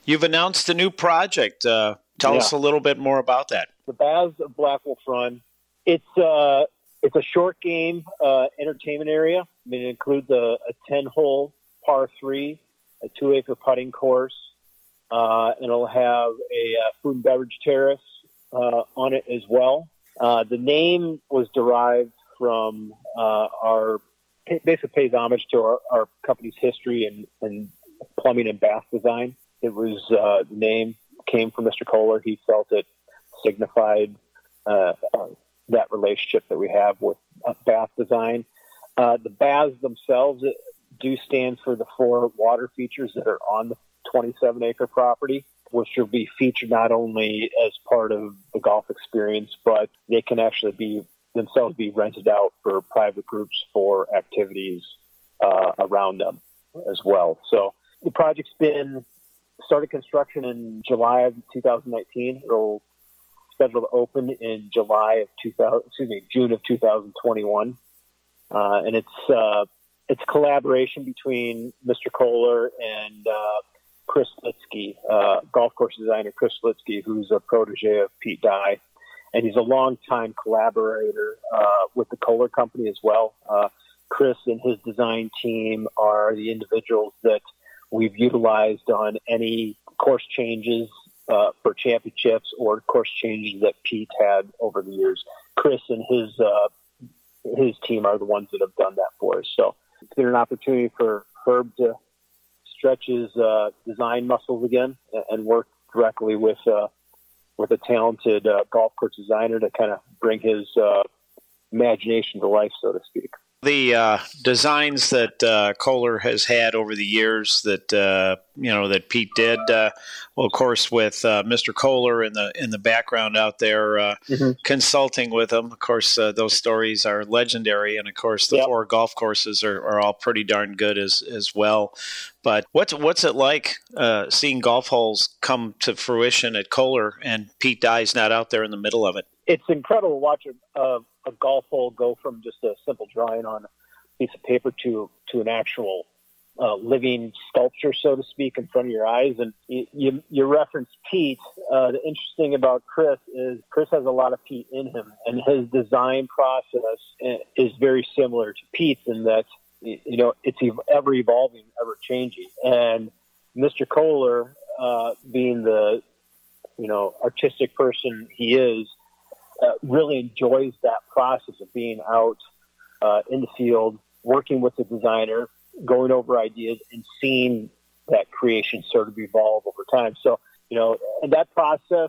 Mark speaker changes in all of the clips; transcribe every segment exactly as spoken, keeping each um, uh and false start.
Speaker 1: You've announced a new project. Uh, tell
Speaker 2: Yeah.
Speaker 1: us a little bit more about that.
Speaker 2: The Baths of Black Wolf Run. It's uh, it's a short game uh, entertainment area. I mean, it includes a, a ten-hole par three, a two-acre putting course, uh, and it'll have a uh, food and beverage terrace uh, on it as well. Uh, the name was derived from uh, our basically pays homage to our, our company's history and, and plumbing and bath design. It was uh, the name came from Mister Kohler. He felt it signified uh, uh, that relationship that we have with uh, bath design. Uh, the baths themselves do stand for the four water features that are on the twenty-seven acre property, which will be featured not only as part of the golf experience, but they can actually be themselves be rented out for private groups for activities uh, around them as well. So the project's been started construction in July of two thousand nineteen. It'll scheduled to open in July of two thousand, excuse me, June of two thousand twenty-one, uh, and it's uh, it's a collaboration between Mister Kohler and uh, Chris Litsky, uh, golf course designer Chris Litsky, who's a protege of Pete Dye, and he's a longtime collaborator uh, with the Kohler Company as well. Uh, Chris and his design team are the individuals that we've utilized on any course changes uh, for championships or course changes that Pete had over the years. Chris and his uh, his team are the ones that have done that for us. So it's been an opportunity for Herb to stretch his uh, design muscles again and work directly with uh, with a talented uh, golf course designer to kind of bring his uh, imagination to life, so to speak.
Speaker 1: The uh, designs that uh, Kohler has had over the years that uh, you know that Pete did, uh, well, of course, with uh, Mister Kohler in the in the background out there uh, mm-hmm. consulting with him. Of course, uh, those stories are legendary, and of course, the yep. four golf courses are, are all pretty darn good as as well. But what's what's it like uh, seeing golf holes come to fruition at Kohler and Pete Dye's not out there in the middle of it?
Speaker 2: It's incredible to watch a, a, a golf hole go from just a simple drawing on a piece of paper to to an actual uh, living sculpture, so to speak, in front of your eyes. And you, you, you referenced Pete. Uh, the interesting about Chris is Chris has a lot of Pete in him, and his design process is very similar to Pete's in that, you know, it's ever evolving, ever changing. And Mister Kohler, uh, being the, you know, artistic person he is, Uh, really enjoys that process of being out uh, in the field, working with the designer, going over ideas, and seeing that creation sort of evolve over time. So, you know, and that process,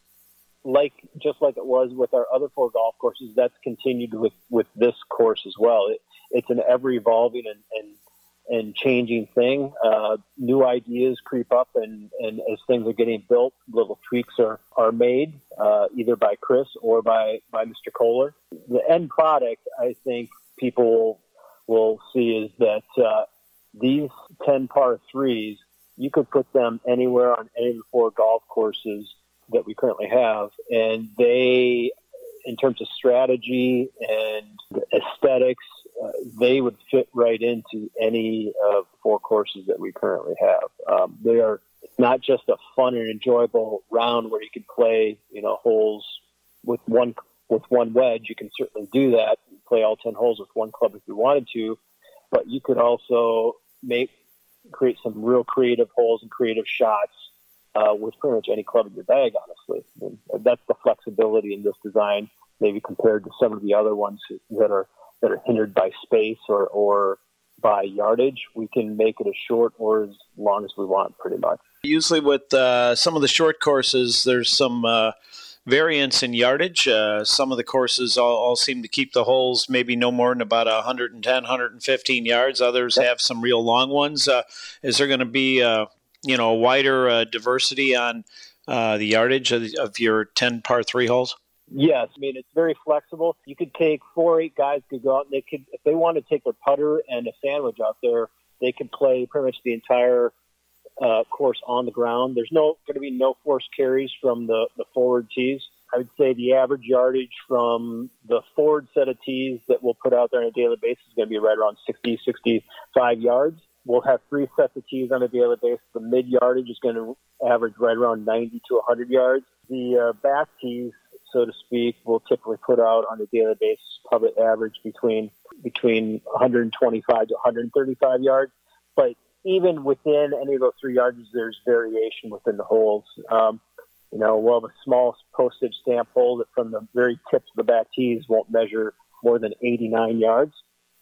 Speaker 2: like just like it was with our other four golf courses, that's continued with, with this course as well. It, it's an ever-evolving and, and and changing thing. Uh, new ideas creep up, and, and as things are getting built, little tweaks are, are made, uh, either by Chris or by, by Mister Kohler. The end product, I think people will see is that uh, these ten par threes, you could put them anywhere on any of the four golf courses that we currently have, and they, in terms of strategy and aesthetics, Uh, they would fit right into any of the four courses that we currently have. Um, they are not just a fun and enjoyable round where you can play, you know, holes with one with one wedge. You can certainly do that, play all ten holes with one club if you wanted to, but you could also make create some real creative holes and creative shots uh, with pretty much any club in your bag, honestly. I mean, that's the flexibility in this design, maybe compared to some of the other ones that are that are hindered by space or, or by yardage. We can make it as short or as long as we want, pretty much.
Speaker 1: Usually with uh, some of the short courses, there's some uh, variance in yardage. Uh, some of the courses all, all seem to keep the holes maybe no more than about one ten, one fifteen yards. Others yep. have some real long ones. Uh, is there going to be uh, you know, a wider uh, diversity on uh, the yardage of, of your ten par three holes?
Speaker 2: Yes, I mean, it's very flexible. You could take four or eight guys could go out and they could, if they want to take their putter and a sandwich out there, they could play pretty much the entire uh, course on the ground. There's no going to be no forced carries from the, the forward tees. I would say the average yardage from the forward set of tees that we'll put out there on a daily basis is going to be right around sixty, sixty-five yards. we'll have three sets of tees on a daily basis. The mid yardage is going to average right around ninety to one hundred yards. The uh, back tees, so to speak, we'll typically put out on a daily basis, probably average between between one twenty-five to one thirty-five yards. But even within any of those three yards, there's variation within the holes. Um, you know, we'll have a small postage stamp hole that from the very tips of the back tees won't measure more than eighty-nine yards.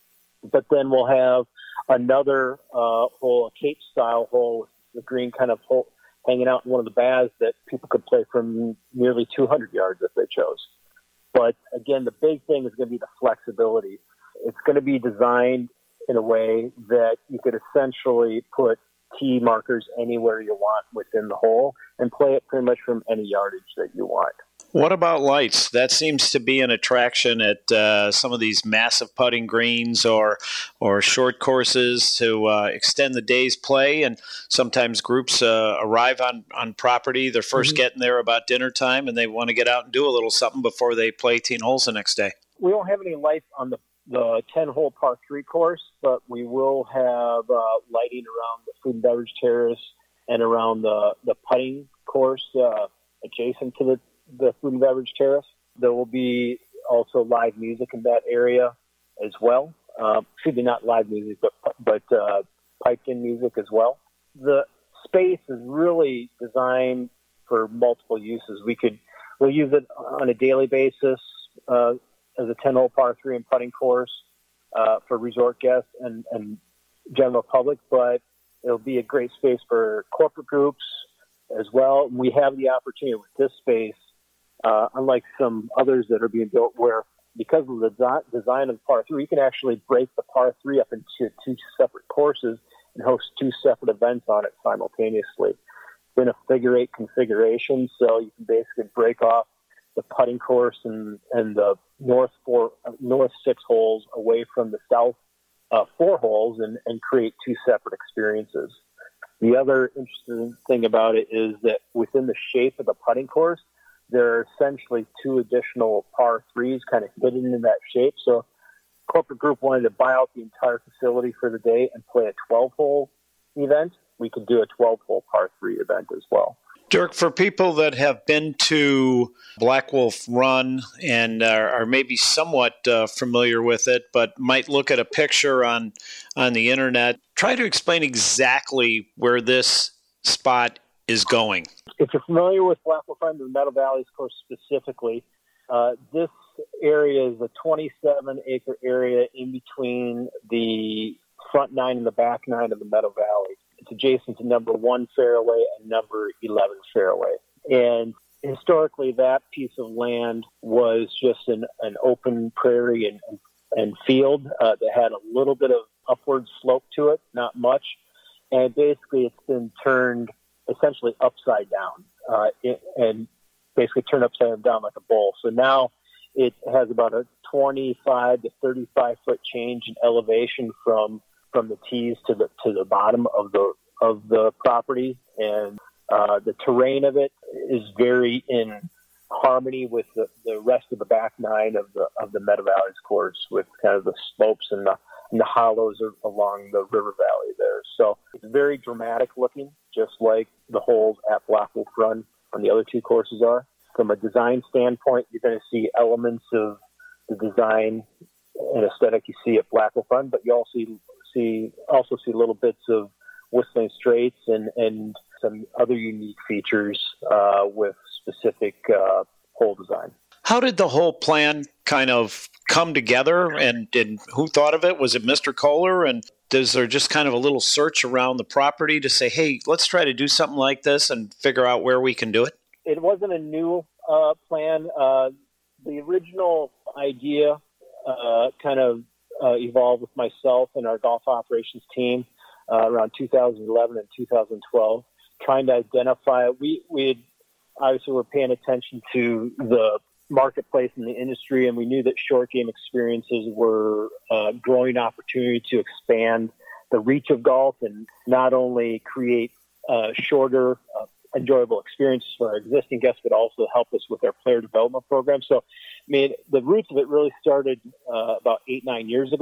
Speaker 2: But then we'll have another uh, hole, a Cape-style hole, with the green kind of hole hanging out in one of the baths that people could play from nearly two hundred yards if they chose. But again, the big thing is going to be the flexibility. It's going to be designed in a way that you could essentially put tee markers anywhere you want within the hole and play it pretty much from any yardage that you want.
Speaker 1: What about lights? That seems to be an attraction at uh, some of these massive putting greens or or short courses to uh, extend the day's play. And sometimes groups uh, arrive on, on property. They're first mm-hmm. getting there about dinner time, and they want to get out and do a little something before they play eighteen holes the next day.
Speaker 2: We don't have any lights on the the ten-hole par three course, but we will have uh, lighting around the food and beverage terrace and around the, the putting course uh, adjacent to the, the food and beverage terrace. There will be also live music in that area as well. Uh, excuse me, not live music, but but uh, piped-in music as well. The space is really designed for multiple uses. We could we'll use it on a daily basis uh, as a ten-hole par three and putting course uh, for resort guests and, and general public, but it'll be a great space for corporate groups as well. We have the opportunity with this space, uh, unlike some others that are being built, where because of the de- design of the par three, you can actually break the par three up into two separate courses and host two separate events on it simultaneously. It's in a figure eight configuration, so you can basically break off the putting course and, and the north four, north six holes away from the south uh, four holes and, and create two separate experiences. The other interesting thing about it is that within the shape of the putting course, there are essentially two additional par threes kind of hidden in that shape. So corporate group wanted to buy out the entire facility for the day and play a twelve-hole event. We could do a twelve-hole par three event as well.
Speaker 1: Dirk, for people that have been to Black Wolf Run and are, are maybe somewhat uh, familiar with it, but might look at a picture on on the internet, try to explain exactly where this spot is going.
Speaker 2: If you're familiar with Black Wolf Run, the Meadow Valleys course specifically, uh, this area is a twenty-seven acre area in between the front nine and the back nine of the Meadow Valley. It's adjacent to number one fairway and number eleven fairway. And historically, that piece of land was just an, an open prairie and, and field uh, that had a little bit of upward slope to it, not much. And basically, it's been turned essentially upside down uh, it, and basically turned upside down like a bowl. So now it has about a twenty-five to thirty-five foot change in elevation from from the tees to the to the bottom of the of the property, and uh, the terrain of it is very in harmony with the, the rest of the back nine of the of the Meadow Valleys course, with kind of the slopes and the and the hollows along the river valley there. So it's very dramatic looking, just like the holes at Black Wolf Run on the other two courses are. From a design standpoint, you're going to see elements of the design and aesthetic you see at Black Wolf Run, but you also see, see also see little bits of Whistling Straits and, and some other unique features uh, with specific uh, hole design.
Speaker 1: How did the whole plan kind of come together, and, and who thought of it? Was it Mister Kohler? And is there just kind of a little search around the property to say, hey, let's try to do something like this and figure out where we can do it?
Speaker 2: It wasn't a new uh, plan. Uh, the original idea uh, kind of uh, evolved with myself and our golf operations team uh, around two thousand eleven and two thousand twelve, trying to identify. We we obviously were paying attention to the marketplace in the industry, and we knew that short game experiences were a growing opportunity to expand the reach of golf and not only create uh, shorter, uh, enjoyable experiences for our existing guests, but also help us with our player development program. So, I mean, the roots of it really started uh, about eight, nine years ago.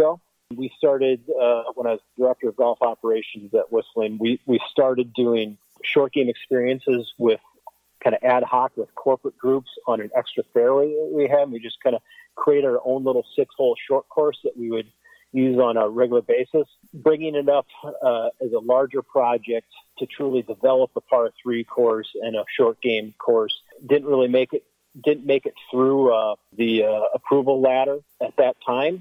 Speaker 2: We started, uh, when I was director of golf operations at Whistling, we, we started doing short game experiences with kind of ad hoc with corporate groups on an extra fairway that we had. We just kind of created our own little six-hole short course that we would use on a regular basis, bringing it up uh, as a larger project to truly develop a par three course and a short game course. Didn't really make it, didn't make it through uh, the uh, approval ladder at that time.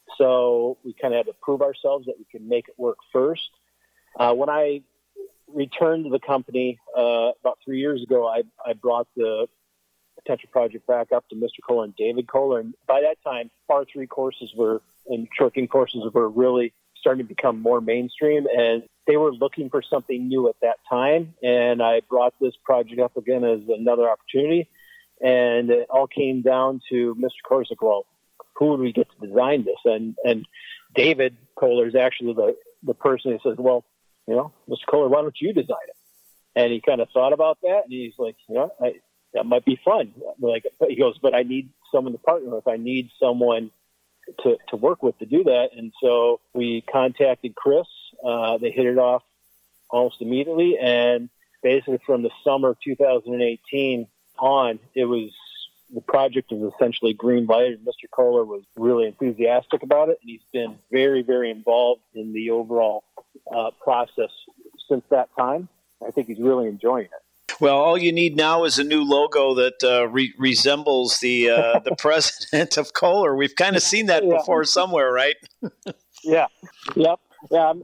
Speaker 2: So we kind of had to prove ourselves that we could make it work first. Uh, when I returned to the company uh, about three years ago, I, I brought the potential project back up to Mister Kohler and David Kohler. And by that time, par three courses were and short game courses were really starting to become more mainstream, and they were looking for something new at that time. And I brought this project up again as another opportunity, and it all came down to Mister Kohler said, well, who would we get to design this? And and David Kohler is actually the, the person who says, well, you know, Mister Kohler, why don't you design it? And he kind of thought about that, and he's like, you know, I, that might be fun. Like, he goes, but I need someone to partner with. I need someone to, to work with to do that. And so we contacted Chris. Uh, they hit it off almost immediately. And basically from the summer of two thousand eighteen on, it was, the project was essentially green lighted. Mister Kohler was really enthusiastic about it. And he's been very, very involved in the overall uh, process since that time. I think he's really enjoying it.
Speaker 1: Well, all you need now is a new logo that uh, re- resembles the uh, the president of Kohler. We've kind of seen that yeah. before somewhere, right?
Speaker 2: yeah. Yep. Yeah. I'm,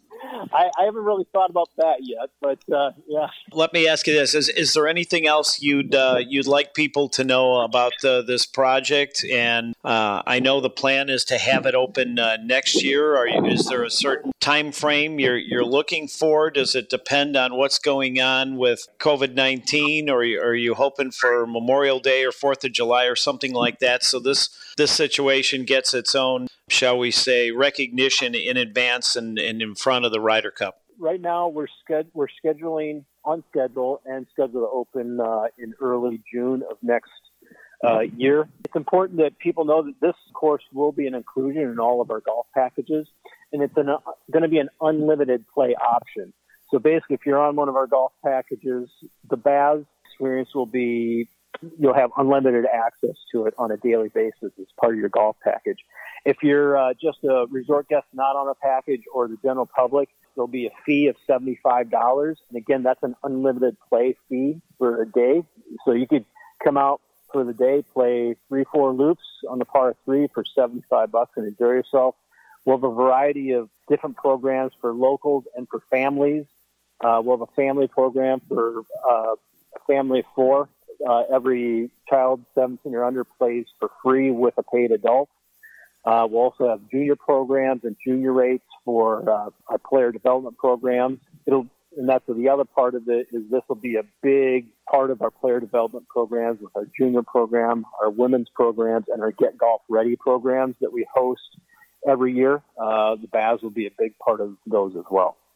Speaker 2: I, I haven't really thought about that yet, but uh, yeah.
Speaker 1: Let me ask you this: Is is there anything else you'd uh, you'd like people to know about uh, this project? And uh, I know the plan is to have it open uh, next year. Are you, is there a certain time frame you're you're looking for? Does it depend on what's going on with COVID nineteen, or are you, are you hoping for Memorial Day or Fourth of July or something like that? So this this situation gets its own, shall we say, recognition in advance and, and in front of the Ryder Cup.
Speaker 2: Right now, we're sched- we're scheduling on schedule and scheduled to open uh, in early June of next uh, year. It's important that people know that this course will be an inclusion in all of our golf packages, and it's uh, going to be an unlimited play option. So basically, if you're on one of our golf packages, the B A S experience will be, you'll have unlimited access to it on a daily basis as part of your golf package. If you're uh, just a resort guest not on a package or the general public, there'll be a fee of seventy-five dollars. And again, that's an unlimited play fee for a day. So you could come out for the day, play three, four loops on the par three for seventy-five bucks and enjoy yourself. We'll have a variety of different programs for locals and for families. Uh, we'll have a family program for uh, a family of four. Uh, every child seventeen or under plays for free with a paid adult. Uh, we'll also have junior programs and junior rates for uh, our player development programs. It'll, and that's the other part of it is this will be a big part of our player development programs with our junior program, our women's programs, and our Get Golf Ready programs that we host every year. Uh, the B A S will be a big part of those as well.